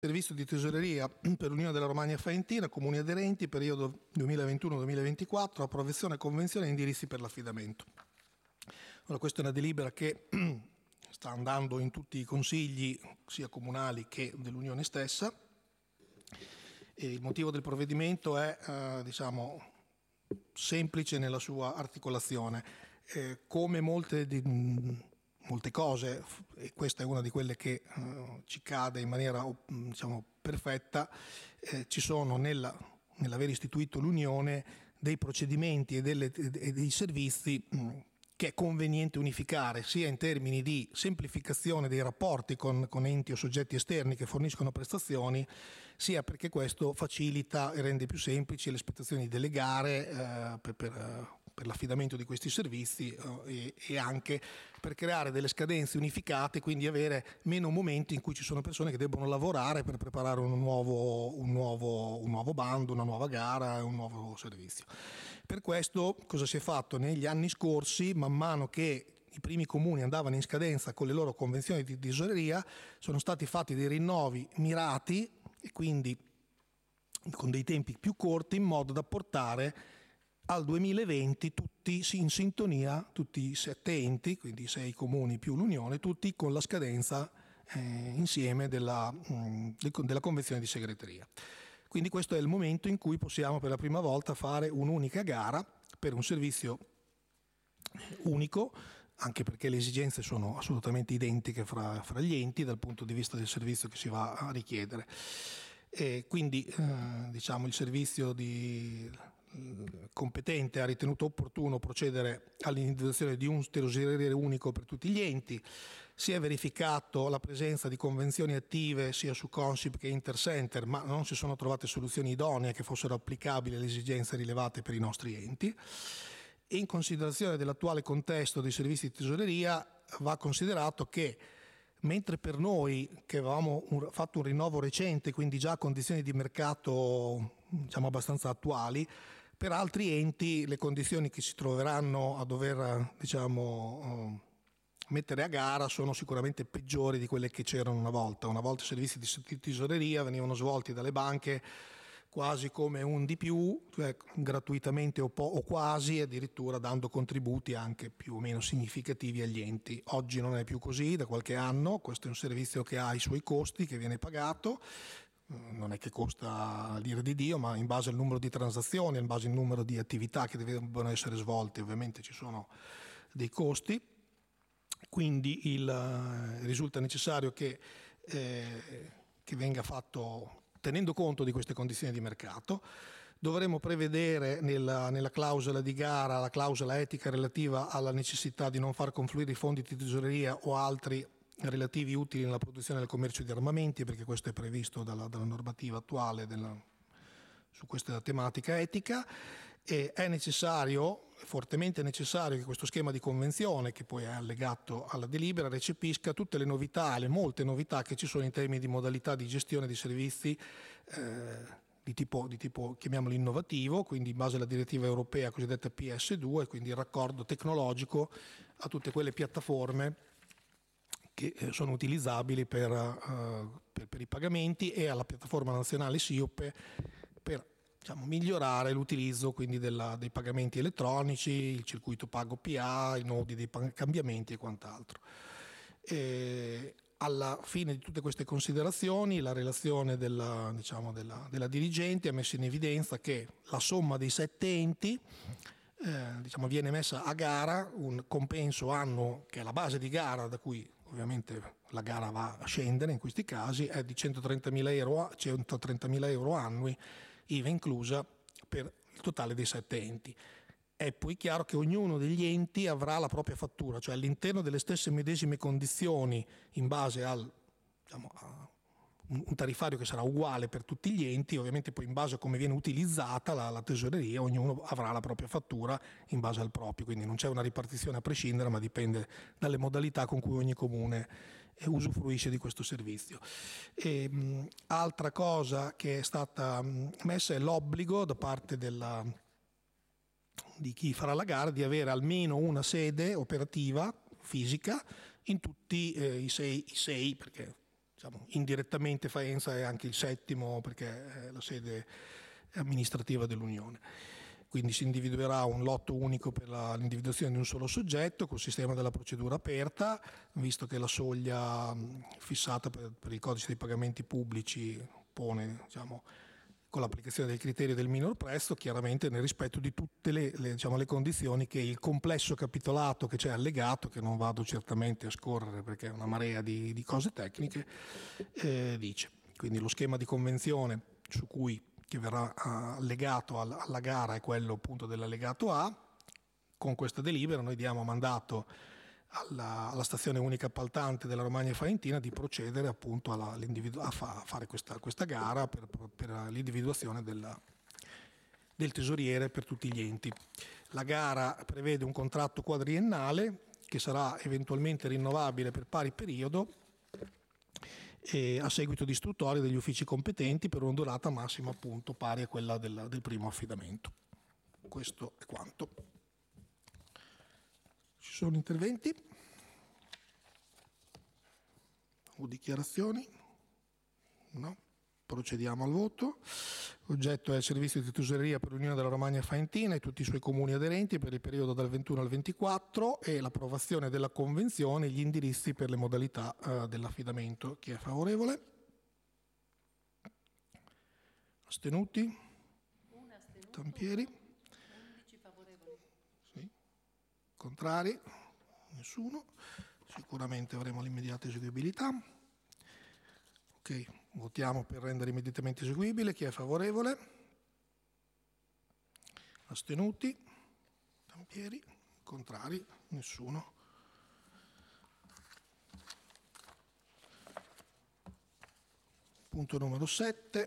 Servizio di tesoreria per l'Unione della Romagna Faentina, comuni aderenti, periodo 2021-2024, approvazione, convenzione e indirizzi per l'affidamento. Allora, questa è una delibera che sta andando in tutti i consigli, sia comunali che dell'Unione stessa. E il motivo del provvedimento è, semplice nella sua articolazione. Come molte cose, e questa è una di quelle che ci cade in maniera perfetta, ci sono nell'aver istituito l'Unione dei procedimenti e dei servizi che è conveniente unificare, sia in termini di semplificazione dei rapporti con enti o soggetti esterni che forniscono prestazioni, sia perché questo facilita e rende più semplici le espletazioni delle gare per l'affidamento di questi servizi e anche per creare delle scadenze unificate, quindi avere meno momenti in cui ci sono persone che debbono lavorare per preparare un nuovo bando, una nuova gara, un nuovo servizio. Per questo cosa si è fatto? Negli anni scorsi, man mano che i primi comuni andavano in scadenza con le loro convenzioni di tesoreria, sono stati fatti dei rinnovi mirati e quindi con dei tempi più corti, in modo da portare al 2020 tutti in sintonia, tutti i 7 enti, quindi 6 comuni più l'Unione, tutti con la scadenza insieme della convenzione di segreteria. Quindi questo è il momento in cui possiamo per la prima volta fare un'unica gara per un servizio unico, anche perché le esigenze sono assolutamente identiche fra gli enti dal punto di vista del servizio che si va a richiedere. E quindi il servizio competente ha ritenuto opportuno procedere all'individuazione di un tesoriere unico per tutti gli enti. Si è verificato la presenza di convenzioni attive sia su Consip che Intercenter, ma non si sono trovate soluzioni idonee che fossero applicabili alle esigenze rilevate per i nostri enti. E in considerazione dell'attuale contesto dei servizi di tesoreria va considerato che mentre per noi che avevamo fatto un rinnovo recente, quindi già a condizioni di mercato abbastanza attuali, per altri enti le condizioni che si troveranno a dover mettere a gara sono sicuramente peggiori di quelle che c'erano una volta. Una volta i servizi di tesoreria venivano svolti dalle banche quasi come un di più, cioè gratuitamente o quasi, addirittura dando contributi anche più o meno significativi agli enti. Oggi non è più così, da qualche anno, questo è un servizio che ha i suoi costi, che viene pagato, non è che costa l'ira di Dio, ma in base al numero di transazioni, in base al numero di attività che devono essere svolte, ovviamente ci sono dei costi. Quindi risulta necessario che venga fatto tenendo conto di queste condizioni di mercato. Dovremo prevedere nella clausola di gara la clausola etica relativa alla necessità di non far confluire i fondi di tesoreria o altri relativi utili nella produzione e nel commercio di armamenti, perché questo è previsto dalla normativa attuale su questa tematica etica. E è necessario, fortemente necessario, che questo schema di convenzione, che poi è allegato alla delibera, recepisca tutte le novità, le molte novità che ci sono in termini di modalità di gestione di servizi di tipo chiamiamolo innovativo, quindi in base alla direttiva europea cosiddetta PS2, quindi il raccordo tecnologico a tutte quelle piattaforme che sono utilizzabili per i pagamenti e alla piattaforma nazionale SIOP per migliorare l'utilizzo quindi dei pagamenti elettronici, il circuito pago PA, i nodi dei cambiamenti e quant'altro. Alla fine di tutte queste considerazioni, la relazione della dirigente ha messo in evidenza che la somma dei 7 enti viene messa a gara, un compenso annuo che è la base di gara da cui ovviamente la gara va a scendere in questi casi, è di 130.000 euro annui, IVA inclusa, per il totale dei 7 enti. È poi chiaro che ognuno degli enti avrà la propria fattura, cioè all'interno delle stesse medesime condizioni in base a un tariffario che sarà uguale per tutti gli enti, ovviamente poi in base a come viene utilizzata la tesoreria, ognuno avrà la propria fattura in base al proprio, quindi non c'è una ripartizione a prescindere, ma dipende dalle modalità con cui ogni comune usufruisce di questo servizio. Altra cosa che è stata messa è l'obbligo da parte di chi farà la gara di avere almeno una sede operativa fisica in tutti i sei, perché diciamo, indirettamente Faenza è anche il settimo perché è la sede amministrativa dell'Unione. Quindi si individuerà un lotto unico per l'individuazione di un solo soggetto col sistema della procedura aperta, visto che la soglia fissata per il codice dei pagamenti pubblici pone, diciamo, con l'applicazione del criterio del minor prezzo, chiaramente nel rispetto di tutte le condizioni che il complesso capitolato che c'è allegato, che non vado certamente a scorrere perché è una marea di cose tecniche, dice. Quindi lo schema di convenzione che verrà allegato alla gara è quello appunto dell'allegato A. Con questa delibera noi diamo mandato alla stazione unica appaltante della Romagna Faentina di procedere appunto a fare questa gara per l'individuazione del tesoriere per tutti gli enti. La gara prevede un contratto quadriennale che sarà eventualmente rinnovabile per pari periodo e a seguito di istruttoria degli uffici competenti per una durata massima appunto pari a quella del primo affidamento. Questo è quanto. Ci sono interventi o dichiarazioni? No? Procediamo al voto. L'oggetto è il servizio di tesoreria per l'Unione della Romagna Faentina e tutti i suoi comuni aderenti per il periodo dal 21 al 24 e l'approvazione della convenzione e gli indirizzi per le modalità dell'affidamento. Chi è favorevole? Astenuti? Un astenuto. Tampieri? 11 favorevoli. Sì. Contrari? Nessuno. Sicuramente avremo l'immediata eseguibilità. Ok, votiamo per rendere immediatamente eseguibile. Chi è favorevole? Astenuti? Tampieri? Contrari? Nessuno. Punto numero 7.